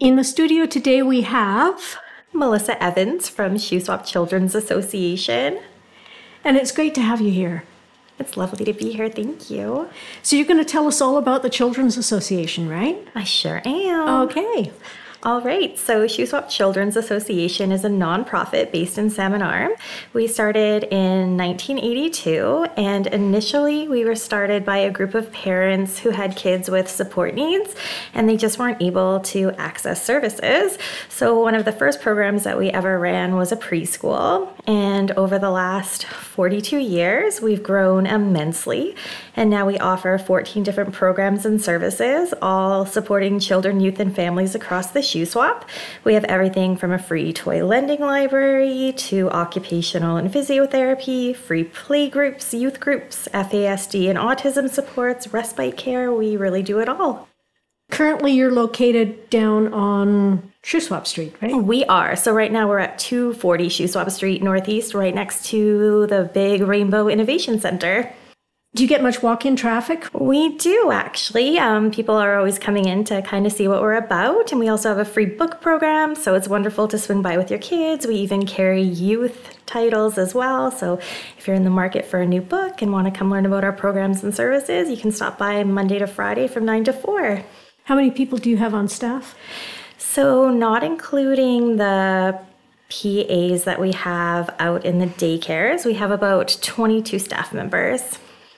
In the studio today we have, Melissa Evans from Shoe Swap Children's Association. and it's great to have you here. It's lovely to be here, thank you. So you're going to tell us all about the Children's Association, right? I sure am. Okay. All right, so Shoe Swap Children's Association is a nonprofit based in Salmon Arm. We started in 1982, and initially we were started by a group of parents who had kids with support needs, and they just weren't able to access services. So one of the first programs that we ever ran was a preschool, and over the last 42 years, we've grown immensely, and now we offer 14 different programs and services, all supporting children, youth, and families across the Shoe Swap. We have everything from a free toy lending library to occupational and physiotherapy, free play groups, youth groups, FASD and autism supports, respite care. We really do it all. Currently you're located down on Shoe Swap Street, right? We are. So right now we're at 240 Shoe Swap Street Northeast, right next to the big Rainbow Innovation Center. Do you get much walk-in traffic? We do, actually. People are always coming in to kind of see what we're about. And we also have a free book program, so it's wonderful to swing by with your kids. We even carry youth titles as well. So if you're in the market for a new book and want to come learn about our programs and services, you can stop by Monday to Friday from 9 to 4. How many people do you have on staff? So not including the PAs that we have out in the daycares, we have about 22 staff members.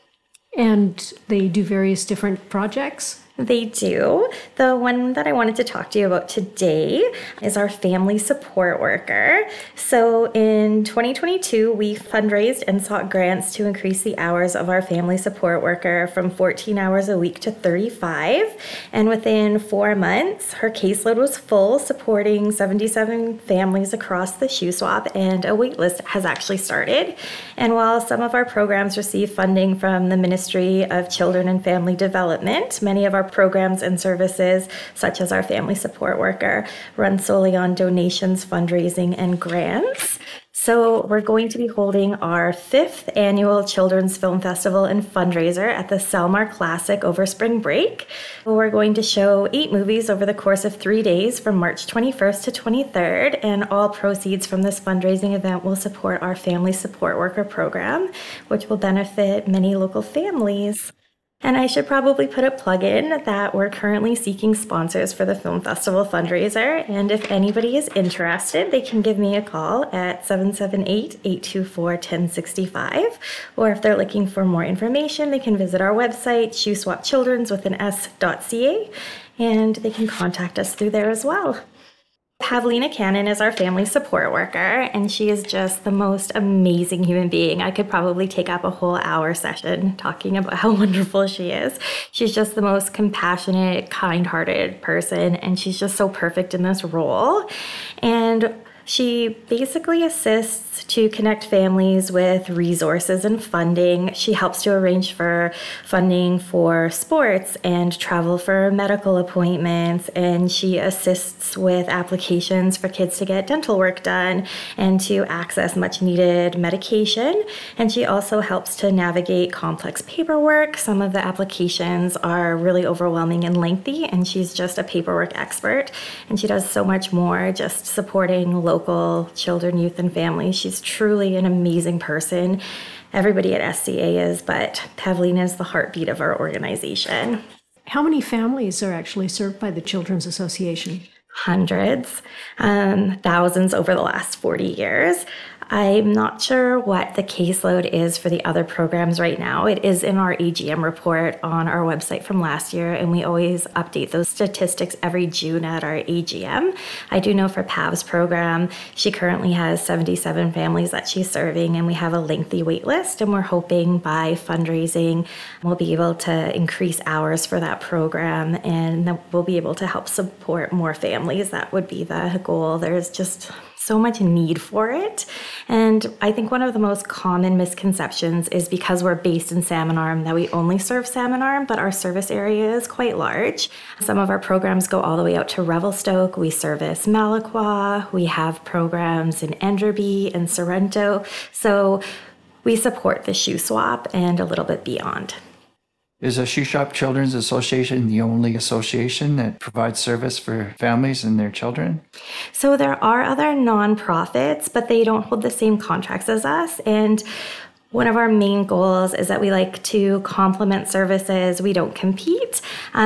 And they do various different projects? They do. The one that I wanted to talk to you about today is our family support worker. So in 2022, we fundraised and sought grants to increase the hours of our family support worker from 14 hours a week to 35. And within 4 months, her caseload was full, supporting 77 families across the Shoe Swap, and a wait list has actually started. And while some of our programs receive funding from the Ministry of Children and Family Development, many of our programs and services, such as our family support worker, run solely on donations, fundraising, and grants. So we're going to be holding our 5th annual Children's Film Festival and fundraiser at the Salmar Classic over spring break. We're going to show 8 movies over the course of 3 days from March 21st to 23rd, and all proceeds from this fundraising event will support our family support worker program, which will benefit many local families. And I should probably put a plug in that we're currently seeking sponsors for the Film Festival fundraiser. And if anybody is interested, they can give me a call at 778-824-1065. Or if they're looking for more information, they can visit our website, shoeswapchildrens.ca, and they can contact us through there as well. Pavlina Cannon is our family support worker, and she is just the most amazing human being. I could probably take up a whole hour session talking about how wonderful she is. She's just the most compassionate, kind-hearted person, and she's just so perfect in this role. And she basically assists to connect families with resources and funding. She helps to arrange for funding for sports and travel for medical appointments, and she assists with applications for kids to get dental work done and to access much needed medication. And she also helps to navigate complex paperwork. Some of the applications are really overwhelming and lengthy, and she's just a paperwork expert. And she does so much more, just supporting local children, youth, and families. She's truly an amazing person. Everybody at SCA is, but Pavlina is the heartbeat of our organization. How many families are actually served by the Children's Association? Hundreds, thousands over the last 40 years. I'm not sure what the caseload is for the other programs right now. It is in our AGM report on our website from last year, and we always update those statistics every June at our AGM. I do know for Pav's program, she currently has 77 families that she's serving, and we have a lengthy wait list, and we're hoping by fundraising, we'll be able to increase hours for that program, and we'll be able to help support more families. That would be the goal. There's just so much need for it. And I think one of the most common misconceptions is because we're based in Salmon Arm that we only serve Salmon Arm, but our service area is quite large. Some of our programs go all the way out to Revelstoke. We service Malaqua. We have programs in Enderby and Sorrento. So we support the Shoe Swap and a little bit beyond. Is a Shoe Shop Children's Association the only association that provides service for families and their children? So there are other nonprofits, but they don't hold the same contracts as us. And one of our main goals is that we like to complement services. We don't compete.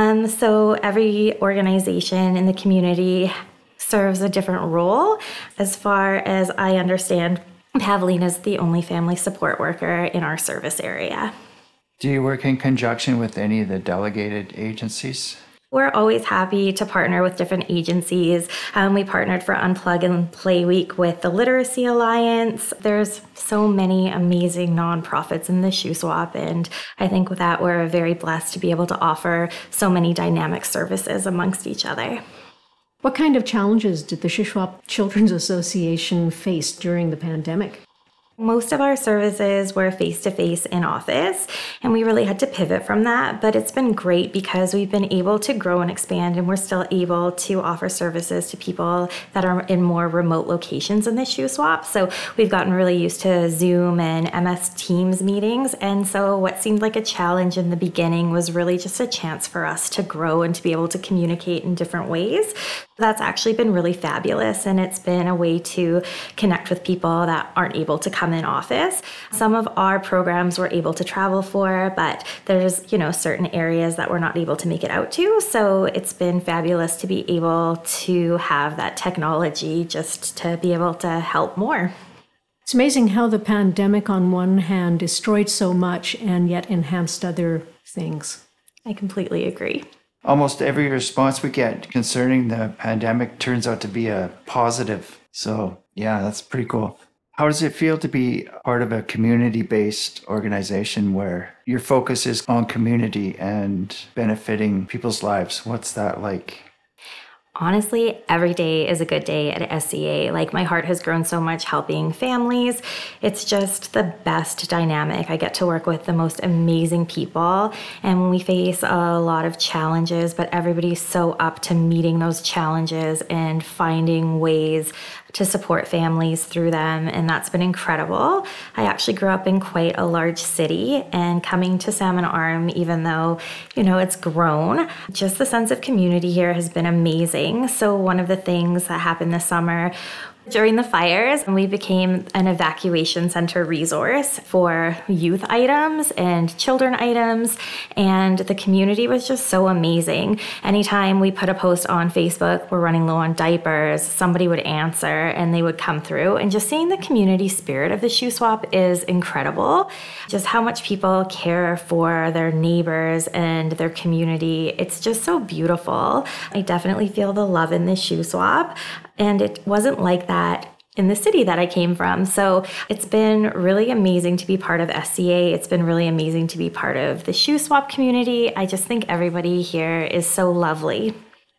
So every organization in the community serves a different role. As far as I understand, Pavleen is the only family support worker in our service area. Do you work in conjunction with any of the delegated agencies? We're always happy to partner with different agencies. We partnered for Unplug and Play Week with the Literacy Alliance. There's so many amazing nonprofits in the Shoe Swap, and I think with that we're very blessed to be able to offer so many dynamic services amongst each other. What kind of challenges did the Shuswap Children's Association face during the pandemic? Most of our services were face-to-face in office, and we really had to pivot from that. But it's been great because we've been able to grow and expand, and we're still able to offer services to people that are in more remote locations in the Shoe Swap. So we've gotten really used to Zoom and MS Teams meetings. And so what seemed like a challenge in the beginning was really just a chance for us to grow and to be able to communicate in different ways. That's actually been really fabulous, and it's been a way to connect with people that aren't able to come in office. Some of our programs we're able to travel for, but there's, certain areas that we're not able to make it out to. So it's been fabulous to be able to have that technology just to be able to help more. It's amazing how the pandemic on one hand destroyed so much and yet enhanced other things. I completely agree. Almost every response we get concerning the pandemic turns out to be a positive. So, yeah, that's pretty cool. How does it feel to be part of a community-based organization where your focus is on community and benefiting people's lives? What's that like? Honestly, every day is a good day at SCA. My heart has grown so much helping families. It's just the best dynamic. I get to work with the most amazing people, and when we face a lot of challenges, but everybody's so up to meeting those challenges and finding ways to support families through them, and that's been incredible. I actually grew up in quite a large city, and coming to Salmon Arm, even though, it's grown, just the sense of community here has been amazing. So one of the things that happened this summer during the fires, we became an evacuation center resource for youth items and children items, and the community was just so amazing. Anytime we put a post on Facebook, we're running low on diapers, somebody would answer and they would come through. And just seeing the community spirit of the Shoe Swap is incredible. Just how much people care for their neighbors and their community. It's just so beautiful. I definitely feel the love in the Shoe Swap. And it wasn't like that in the city that I came from. So it's been really amazing to be part of SCA. It's been really amazing to be part of the Shoe Swap community. I just think everybody here is so lovely.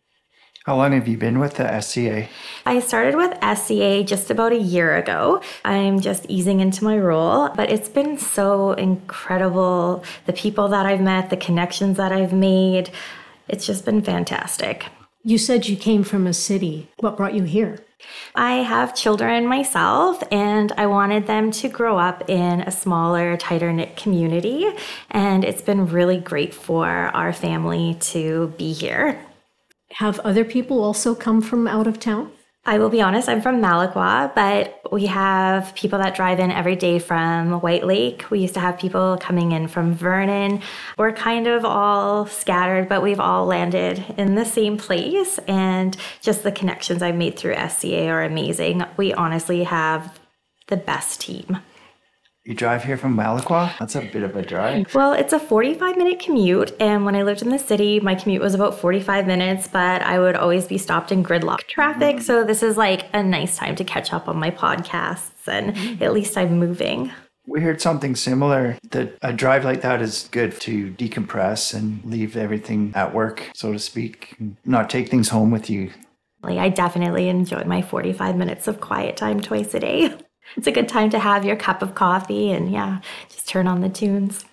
How long have you been with the SCA? I started with SCA just about a year ago. I'm just easing into my role, but it's been so incredible. The people that I've met, the connections that I've made, it's just been fantastic. You said you came from a city. What brought you here? I have children myself, and I wanted them to grow up in a smaller, tighter-knit community, and it's been really great for our family to be here. Have other people also come from out of town? I will be honest, I'm from Malakwa, but we have people that drive in every day from White Lake. We used to have people coming in from Vernon. We're kind of all scattered, but we've all landed in the same place. And just the connections I've made through SCA are amazing. We honestly have the best team. You drive here from Malakwa? That's a bit of a drive. Well, it's a 45-minute commute, and when I lived in the city, my commute was about 45 minutes, but I would always be stopped in gridlock traffic, so this is a nice time to catch up on my podcasts, and at least I'm moving. We heard something similar, that a drive like that is good to decompress and leave everything at work, so to speak, and not take things home with you. I definitely enjoy my 45 minutes of quiet time twice a day. It's a good time to have your cup of coffee and just turn on the tunes.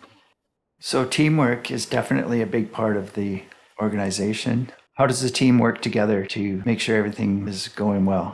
So teamwork is definitely a big part of the organization. How does the team work together to make sure everything is going well?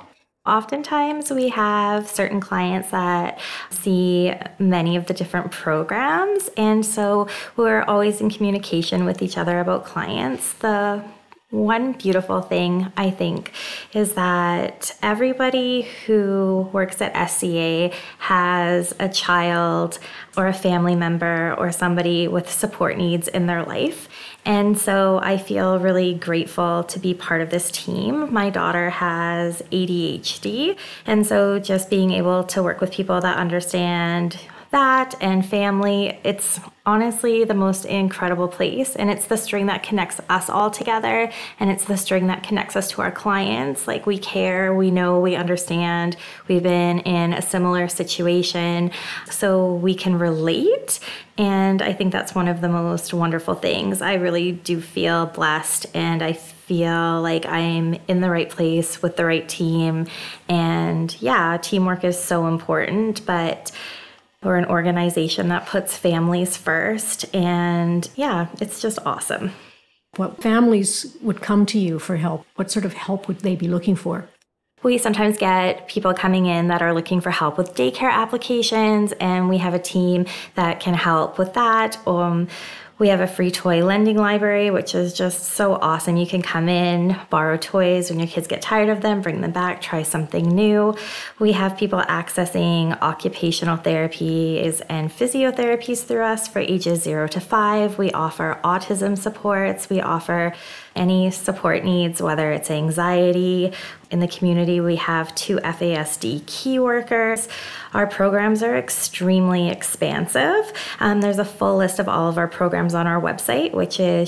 Oftentimes, we have certain clients that see many of the different programs, and so we're always in communication with each other about clients. The one beautiful thing, I think, is that everybody who works at SCA has a child or a family member or somebody with support needs in their life. And so I feel really grateful to be part of this team. My daughter has ADHD, and so just being able to work with people that understand that and family, it's honestly the most incredible place. And it's the string that connects us all together, and it's the string that connects us to our clients. Like, we care, we know, we understand, we've been in a similar situation, so we can relate. And I think that's one of the most wonderful things. I really do feel blessed, and I feel like I'm in the right place with the right team. And yeah, teamwork is so important, but we're an organization that puts families first. And yeah, it's just awesome. What families would come to you for help? What sort of help would they be looking for? We sometimes get people coming in that are looking for help with daycare applications, and we have a team that can help with that. We have a free toy lending library, which is just so awesome. You can come in, borrow toys when your kids get tired of them, bring them back, try something new. We have people accessing occupational therapies and physiotherapies through us for ages 0 to 5. We offer autism supports. We offer any support needs, whether it's anxiety. In the community, we have 2 FASD key workers. Our programs are extremely expansive. There's a full list of all of our programs on our website, which is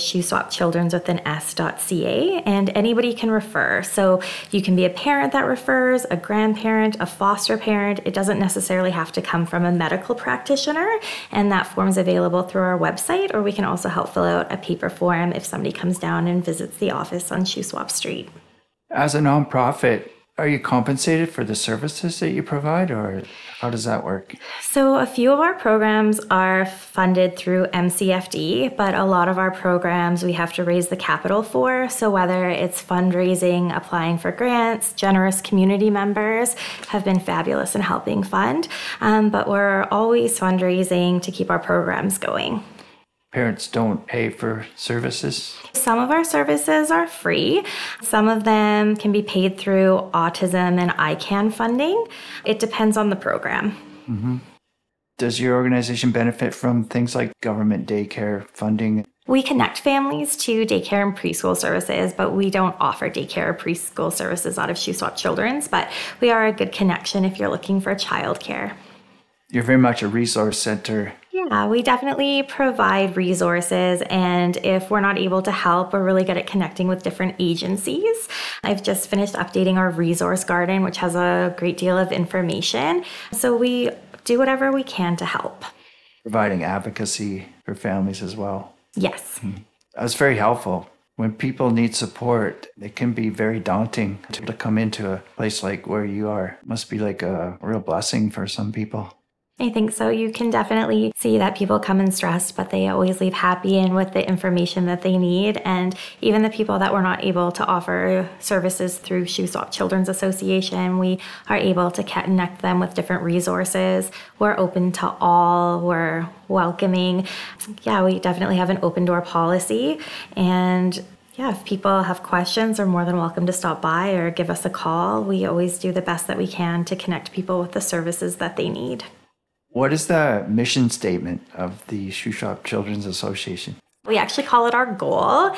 shuswapchildrens.ca, and anybody can refer. So you can be a parent that refers, a grandparent, a foster parent. It doesn't necessarily have to come from a medical practitioner, and that form is available through our website, or we can also help fill out a paper form if somebody comes down and visits the office on Shuswap Street. As a nonprofit, are you compensated for the services that you provide, or how does that work? So a few of our programs are funded through MCFD, but a lot of our programs we have to raise the capital for. So whether it's fundraising, applying for grants, generous community members have been fabulous in helping fund. But we're always fundraising to keep our programs going. Parents don't pay for services? Some of our services are free. Some of them can be paid through autism and ICANN funding. It depends on the program. Mm-hmm. Does your organization benefit from things like government daycare funding? We connect families to daycare and preschool services, but we don't offer daycare or preschool services out of Shuswap Children's, but we are a good connection if you're looking for childcare. You're very much a resource center. Yeah, we definitely provide resources, and if we're not able to help, we're really good at connecting with different agencies. I've just finished updating our resource garden, which has a great deal of information. So we do whatever we can to help. Providing advocacy for families as well. Yes. That's very helpful. When people need support, it can be very daunting to come into a place like where you are. It must be like a real blessing for some people. I think so. You can definitely see that people come in stressed, but they always leave happy and with the information that they need. And even the people that we're not able to offer services through Shuswap Children's Association, we are able to connect them with different resources. We're open to all. We're welcoming. Yeah, we definitely have an open door policy. And yeah, if people have questions, they're more than welcome to stop by or give us a call. We always do the best that we can to connect people with the services that they need. What is the mission statement of the Shuswap Children's Association? We actually call it our goal,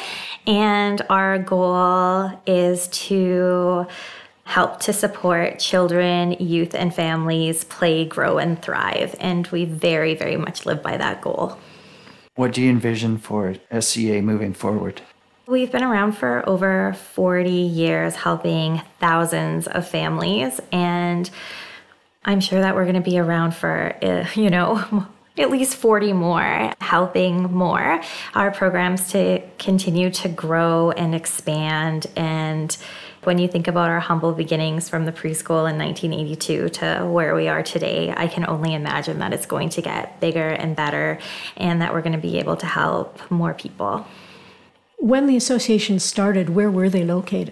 and our goal is to help to support children, youth, and families play, grow, and thrive. And we very, very much live by that goal. What do you envision for SCA moving forward? We've been around for over 40 years helping thousands of families, and I'm sure that we're going to be around for, at least 40 more, helping more. Our programs to continue to grow and expand. And when you think about our humble beginnings from the preschool in 1982 to where we are today, I can only imagine that it's going to get bigger and better, and that we're going to be able to help more people. When the association started, where were they located?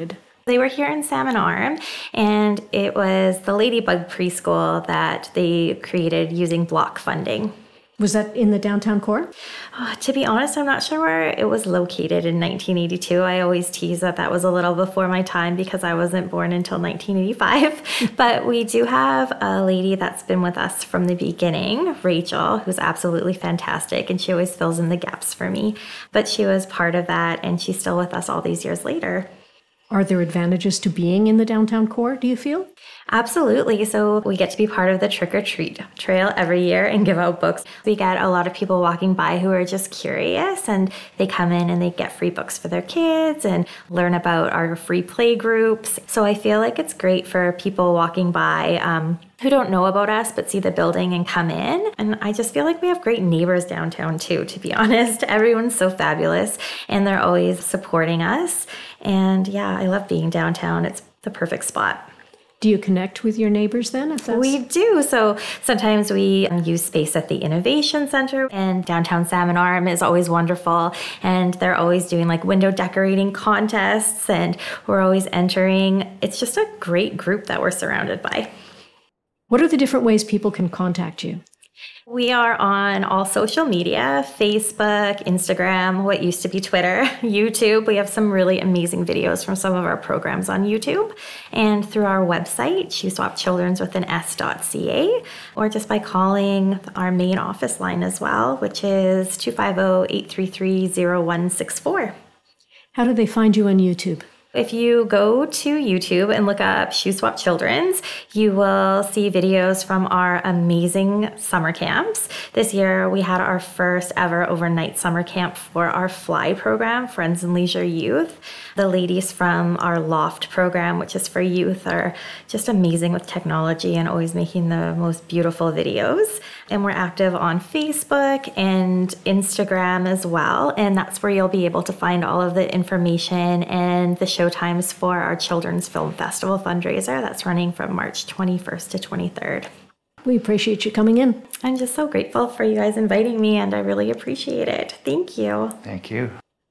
They were here in Salmon Arm, and it was the Ladybug Preschool that they created using block funding. Was that in the downtown core? To be honest, I'm not sure where it was located in 1982. I always tease that was a little before my time because I wasn't born until 1985. But we do have a lady that's been with us from the beginning, Rachel, who's absolutely fantastic, and she always fills in the gaps for me. But she was part of that, and she's still with us all these years later. Are there advantages to being in the downtown core, do you feel? Absolutely. So we get to be part of the trick or treat trail every year and give out books. We get a lot of people walking by who are just curious, and they come in and they get free books for their kids and learn about our free play groups. So I feel like it's great for people walking by who don't know about us but see the building and come in. And I just feel like we have great neighbors downtown too, to be honest. Everyone's so fabulous and they're always supporting us. And yeah, I love being downtown. It's the perfect spot. Do you connect with your neighbors then? We do. So sometimes we use space at the Innovation Center, and downtown Salmon Arm is always wonderful. And they're always doing like window decorating contests, and we're always entering. It's just a great group that we're surrounded by. What are the different ways people can contact you? We are on all social media, Facebook, Instagram, what used to be Twitter, YouTube. We have some really amazing videos from some of our programs on YouTube, and through our website, ShoeSwapChildren's with an S.ca, or just by calling our main office line as well, which is 250-833-0164. How do they find you on YouTube? If you go to YouTube and look up Shoe Swap Children's, you will see videos from our amazing summer camps. This year, we had our first ever overnight summer camp for our FLY program, Friends and Leisure Youth. The ladies from our LOFT program, which is for youth, are just amazing with technology and always making the most beautiful videos. And we're active on Facebook and Instagram as well. And that's where you'll be able to find all of the information and the show times for our Children's Film Festival fundraiser that's running from March 21st to 23rd. We appreciate you coming in. I'm just so grateful for you guys inviting me, and I really appreciate it. Thank you. Thank you.